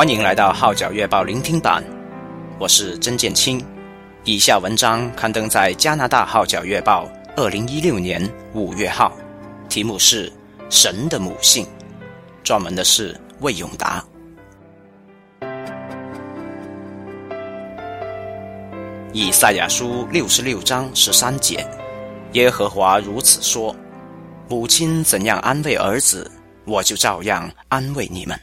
欢迎来到号角月报聆听版，我是曾建清。以下文章刊登在加拿大号角月报2016年5月号，题目是神的母性，撰文的是魏永达。以赛亚书66章13节，耶和华如此说：母亲怎样安慰儿子，我就照样安慰你们。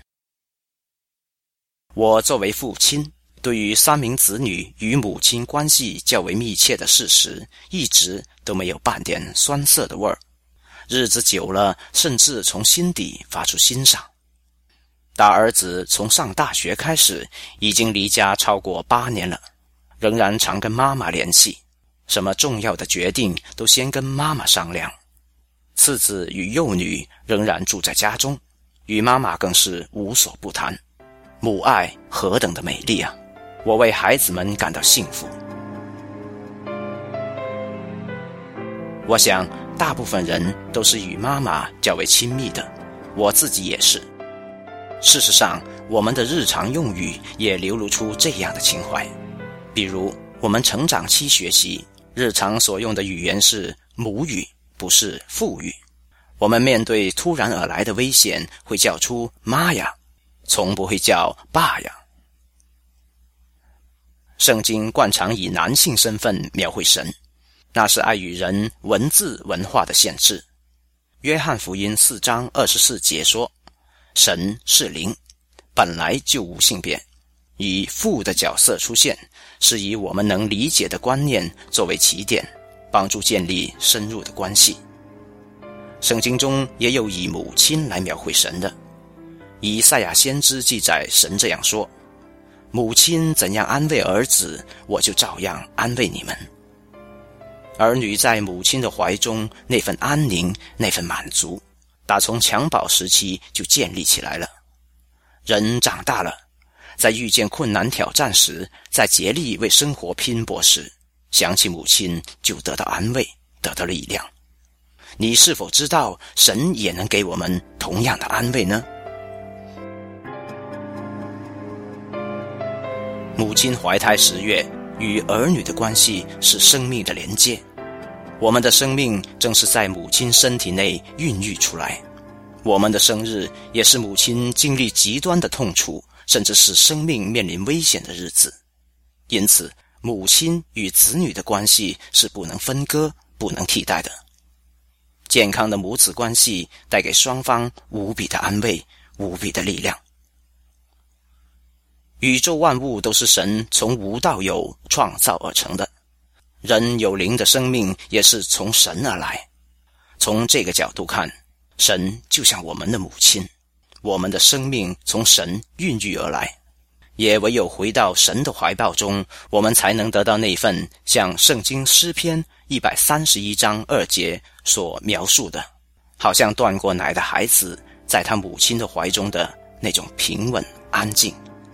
我作为父亲，对于3名子女与母亲关系较为密切的事实，一直都没有半点酸涩的味儿。日子久了，甚至从心底发出欣赏。大儿子从上大学开始，已经离家超过8年了，仍然常跟妈妈联系，什么重要的决定都先跟妈妈商量。次子与幼女仍然住在家中，与妈妈更是无所不谈。母爱何等的美丽啊！我为孩子们感到幸福。我想大部分人都是与妈妈较为亲密的，我自己也是。事实上，我们的日常用语也流露出这样的情怀。比如我们成长期学习，日常所用的语言是母语，不是父语。我们面对突然而来的危险，会叫出妈呀，从不会叫爸呀。圣经惯常以男性身份描绘神，那是碍于人文字文化的限制。约翰福音4章24节说，神是灵，本来就无性别，以父的角色出现，是以我们能理解的观念作为起点，帮助建立深入的关系。圣经中也有以母亲来描绘神的。以赛亚先知记载，神这样说：母亲怎样安慰儿子，我就照样安慰你们。儿女在母亲的怀中，那份安宁，那份满足，打从襁褓时期就建立起来了。人长大了，在遇见困难挑战时，在竭力为生活拼搏时，想起母亲就得到安慰，得到力量。你是否知道神也能给我们同样的安慰呢？母亲怀胎10月，与儿女的关系是生命的连接。我们的生命正是在母亲身体内孕育出来。我们的生日也是母亲经历极端的痛楚，甚至是生命面临危险的日子。因此，母亲与子女的关系是不能分割、不能替代的。健康的母子关系带给双方无比的安慰，无比的力量。宇宙万物都是神从无到有创造而成的，人有灵的生命也是从神而来。从这个角度看，神就像我们的母亲，我们的生命从神孕育而来。也唯有回到神的怀抱中，我们才能得到那份像圣经诗篇131章2节所描述的，好像断过奶的孩子在他母亲的怀中的那种平稳安静。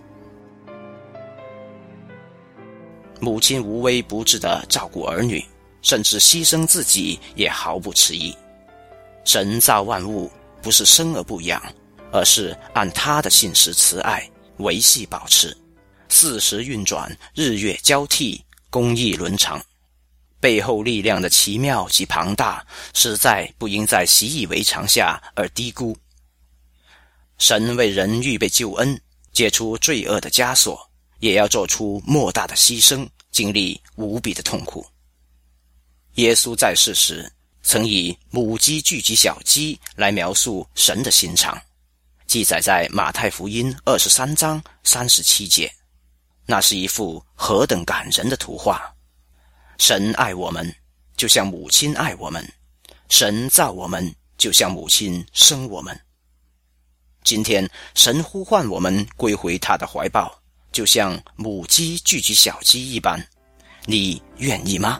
母亲无微不至地照顾儿女，甚至牺牲自己也毫不迟疑。神造万物不是生而不养，而是按他的信实慈爱维系保持，4时运转，日月交替，公义伦常。背后力量的奇妙及庞大，实在不应在习以为常下而低估。神为人预备救恩，解除罪恶的枷锁，也要做出莫大的牺牲，经历无比的痛苦。耶稣在世时，曾以母鸡聚集小鸡来描述神的心肠，记载在马太福音23章37节。那是一幅何等感人的图画！神爱我们，就像母亲爱我们；神造我们，就像母亲生我们。今天，神呼唤我们归回他的怀抱，就像母鸡聚集小鸡一般，你愿意吗？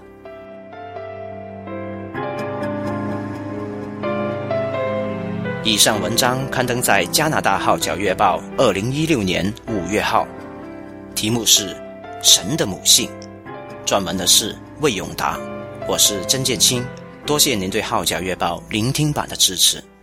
以上文章刊登在加拿大号角月报2016年5月号，题目是神的母性，撰文的是魏永达。我是曾建清，多谢您对号角月报聆听版的支持。